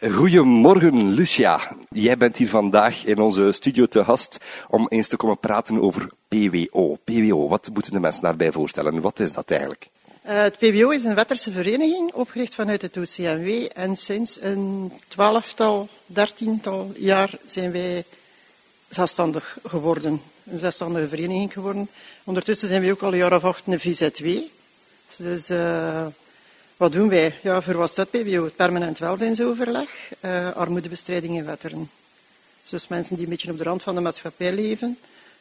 Goedemorgen, Lucia. Jij bent hier vandaag in onze studio te gast om eens te komen praten over PWO. PWO, wat moeten de mensen daarbij voorstellen? Wat is dat eigenlijk? Het PWO is een Wetterse vereniging, opgericht vanuit het OCMW. En sinds een 12-tal, 13-tal jaar zijn wij zelfstandig geworden. Een zelfstandige vereniging geworden. Ondertussen zijn we ook al een jaar of 8 een VZW. Dus wat doen wij? Ja, voor wat staat PWO? Het permanent welzijnsoverleg, armoedebestrijding in Wetteren. Dus mensen die een beetje op de rand van de maatschappij leven.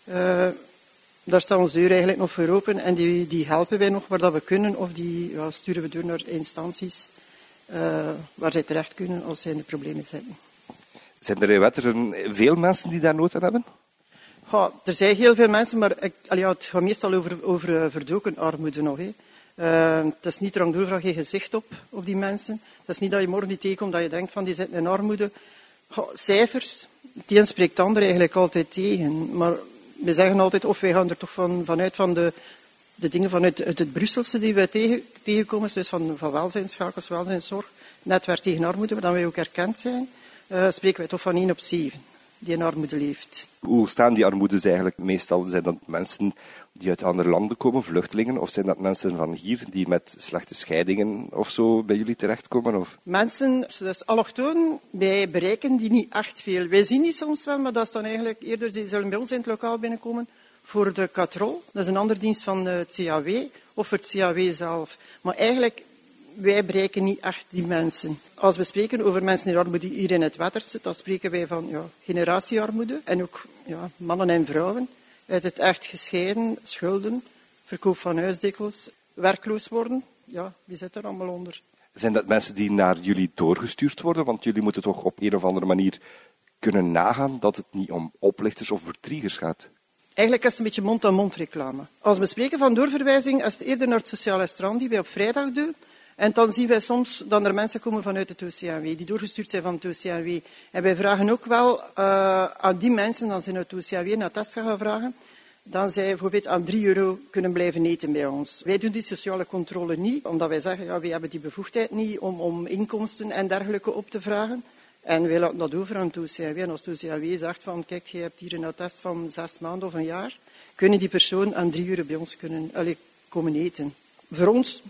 Daar staat onze deur eigenlijk nog voor open en die helpen wij nog waar dat we kunnen of die sturen we door naar instanties waar zij terecht kunnen als zij in de problemen zitten. Zijn er in Wetteren veel mensen die daar nood aan hebben? Ja, er zijn heel veel mensen, maar het gaat meestal over verdoken armoede nog. Het is niet eraan door dat je gezicht op die mensen. Het is niet dat je morgen die tegenkomt dat je denkt van die zitten in armoede. Ja, cijfers, het een spreekt de ander eigenlijk altijd tegen. Maar we zeggen altijd, of wij gaan er toch vanuit van de dingen vanuit het Brusselse die we tegenkomen, dus van welzijnsschakels, welzijnszorg, netwerk tegen armoede, waar wij ook erkend zijn, spreken wij toch van 1 op 7 die in armoede leeft. Hoe staan die armoedes eigenlijk? Meestal zijn dat mensen die uit andere landen komen, vluchtelingen, of zijn dat mensen van hier die met slechte scheidingen of zo bij jullie terechtkomen? Of? Mensen, dus allochtonen, wij bereiken die niet echt veel. Wij zien die soms wel, maar dat is dan eigenlijk eerder, die zullen bij ons in het lokaal binnenkomen voor de katrol. Dat is een andere dienst van het CAW, of voor het CAW zelf. Maar eigenlijk, wij bereiken niet echt die mensen. Als we spreken over mensen in armoede hier in het Wetterse, dan spreken wij van generatiearmoede en ook mannen en vrouwen uit het echt gescheiden, schulden, verkoop van huisdekels, werkloos worden. Ja, wie zit er allemaal onder? Zijn dat mensen die naar jullie doorgestuurd worden? Want jullie moeten toch op een of andere manier kunnen nagaan dat het niet om oplichters of bedriegers gaat? Eigenlijk is het een beetje mond-aan-mond reclame. Als we spreken van doorverwijzing, is het eerder naar het sociale strand die wij op vrijdag doen. En dan zien wij soms dat er mensen komen vanuit het OCMW, die doorgestuurd zijn van het OCMW. En wij vragen ook wel aan die mensen, dan zijn het OCMW een attest gaan vragen, dan zij bijvoorbeeld aan €3 kunnen blijven eten bij ons. Wij doen die sociale controle niet, omdat wij zeggen, wij hebben die bevoegdheid niet om inkomsten en dergelijke op te vragen. En wij laten dat over aan het OCMW. En als het OCMW zegt van, kijk, je hebt hier een attest van 6 maanden of een jaar, kunnen die persoon aan €3 bij ons komen eten. Voor ons,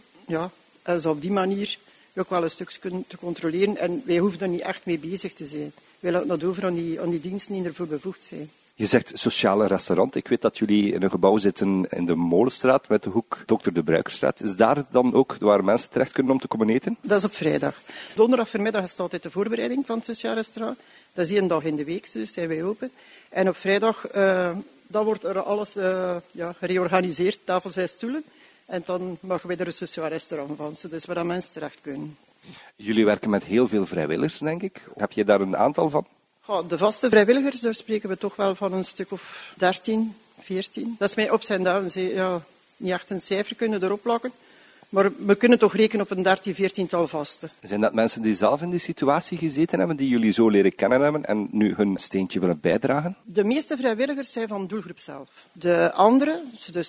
is op die manier ook wel een stuk te controleren. En wij hoeven er niet echt mee bezig te zijn. Wij laten dat over aan die diensten die ervoor bevoegd zijn. Je zegt sociale restaurant. Ik weet dat jullie in een gebouw zitten in de Molenstraat met de hoek Dr. de Bruikerstraat. Is daar dan ook waar mensen terecht kunnen om te komen eten? Dat is op vrijdag. Donderdag voormiddag is het altijd de voorbereiding van het sociaal restaurant. Dat is 1 dag in de week, dus zijn wij open. En op vrijdag dan wordt er alles gereorganiseerd, tafels en stoelen. En dan maken wij er een sociaal restaurant van, dus waar mensen terecht kunnen. Jullie werken met heel veel vrijwilligers, denk ik. Heb je daar een aantal van? De vaste vrijwilligers, daar spreken we toch wel van een stuk of 13, 14. Dat is mij ups en downs. Niet echt een cijfer kunnen erop plakken. Maar we kunnen toch rekenen op een 13, 14-tal vaste. Zijn dat mensen die zelf in die situatie gezeten hebben, die jullie zo leren kennen hebben en nu hun steentje willen bijdragen? De meeste vrijwilligers zijn van de doelgroep zelf. De andere,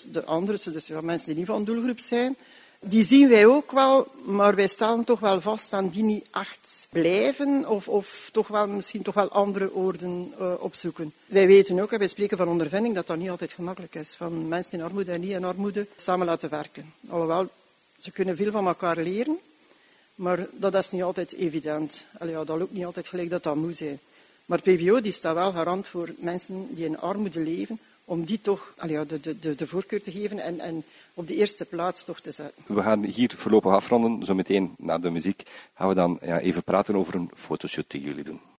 mensen die niet van de doelgroep zijn, die zien wij ook wel, maar wij stellen toch wel vast aan die niet echt blijven of toch wel, misschien toch wel andere oorden opzoeken. Wij weten ook, en wij spreken van ondervinding, dat dat niet altijd gemakkelijk is. Van mensen in armoede en niet in armoede samen laten werken. Alhoewel, ze kunnen veel van elkaar leren, maar dat is niet altijd evident. Dat loopt niet altijd gelijk dat dat moet zijn. Maar PWO die staat wel garant voor mensen die in armoede leven, om die toch de voorkeur te geven en op de eerste plaats toch te zetten. We gaan hier voorlopig afronden. Zometeen na de muziek gaan we dan even praten over een fotoshoot die jullie doen.